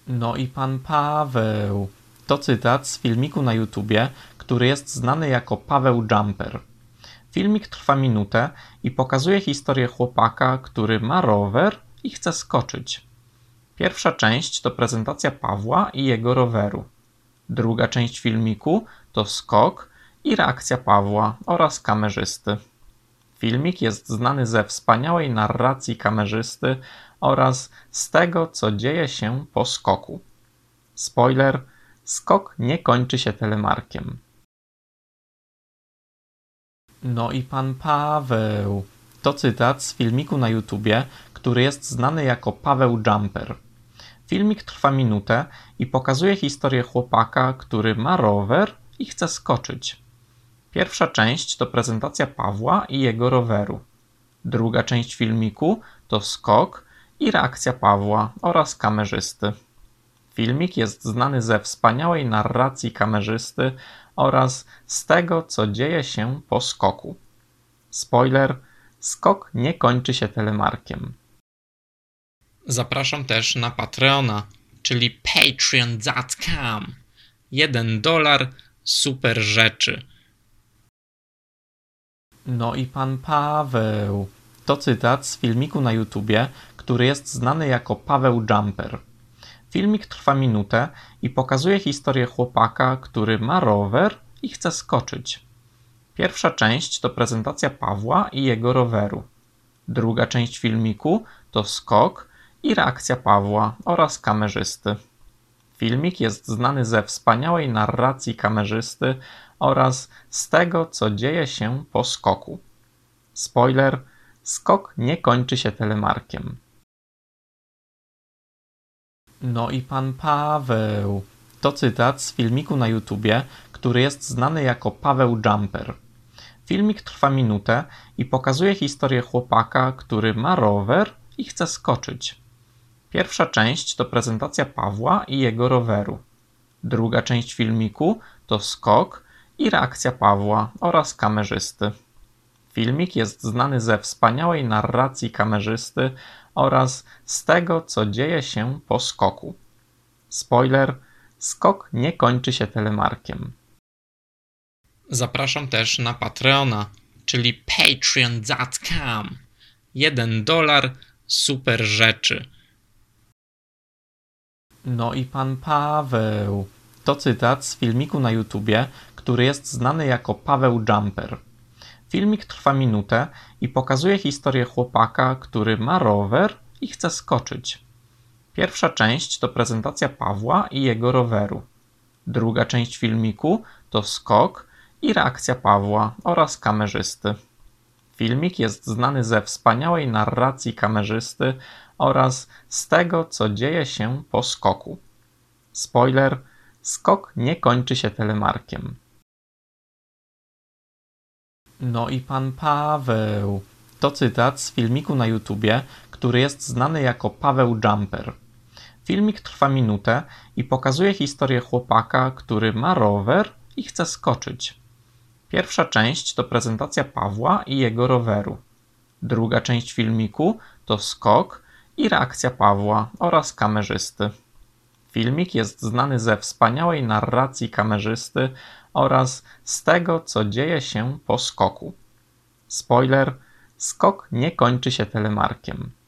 No i pan Paweł. To cytat z filmiku na YouTubie, który jest znany jako Paweł Jumper. Filmik trwa minutę i pokazuje historię chłopaka, który ma rower i chce skoczyć. Pierwsza część to prezentacja Pawła i jego roweru. Druga część filmiku to skok i reakcja Pawła oraz kamerzysty. Filmik jest znany ze wspaniałej narracji kamerzysty oraz z tego, co dzieje się po skoku. Spoiler: skok nie kończy się telemarkiem. No i pan Paweł. To cytat z filmiku na YouTubie, który jest znany jako Paweł Jumper. Filmik trwa minutę i pokazuje historię chłopaka, który ma rower i chce skoczyć. Pierwsza część to prezentacja Pawła i jego roweru. Druga część filmiku to skok i reakcja Pawła oraz kamerzysty. Filmik jest znany ze wspaniałej narracji kamerzysty oraz z tego, co dzieje się po skoku. Spoiler: skok nie kończy się telemarkiem. Zapraszam też na Patreona, czyli patreon.com. $1, super rzeczy. No i pan Paweł. To cytat z filmiku na YouTubie, który jest znany jako Paweł Jumper. Filmik trwa minutę i pokazuje historię chłopaka, który ma rower i chce skoczyć. Pierwsza część to prezentacja Pawła i jego roweru. Druga część filmiku to skok i reakcja Pawła oraz kamerzysty. Filmik jest znany ze wspaniałej narracji kamerzysty oraz z tego, co dzieje się po skoku. Spoiler: skok nie kończy się telemarkiem. No i pan Paweł. To cytat z filmiku na YouTubie, który jest znany jako Paweł Jumper. Filmik trwa minutę i pokazuje historię chłopaka, który ma rower i chce skoczyć. Pierwsza część to prezentacja Pawła i jego roweru. Druga część filmiku to skok i reakcja Pawła oraz kamerzysty. Filmik jest znany ze wspaniałej narracji kamerzysty oraz z tego, co dzieje się po skoku. Spoiler: skok nie kończy się telemarkiem. Zapraszam też na Patreona, czyli patreon.com. $1, super rzeczy. No i pan Paweł. To cytat z filmiku na YouTubie, który jest znany jako Paweł Jumper. Filmik trwa minutę i pokazuje historię chłopaka, który ma rower i chce skoczyć. Pierwsza część to prezentacja Pawła i jego roweru. Druga część filmiku to skok i reakcja Pawła oraz kamerzysty. Filmik jest znany ze wspaniałej narracji kamerzysty oraz z tego, co dzieje się po skoku. Spoiler: skok nie kończy się telemarkiem. No i pan Paweł. To cytat z filmiku na YouTubie, który jest znany jako Paweł Jumper. Filmik trwa minutę i pokazuje historię chłopaka, który ma rower i chce skoczyć. Pierwsza część to prezentacja Pawła i jego roweru. Druga część filmiku to skok i reakcja Pawła oraz kamerzysty. Filmik jest znany ze wspaniałej narracji kamerzysty oraz z tego, co dzieje się po skoku. Spoiler: skok nie kończy się telemarkiem.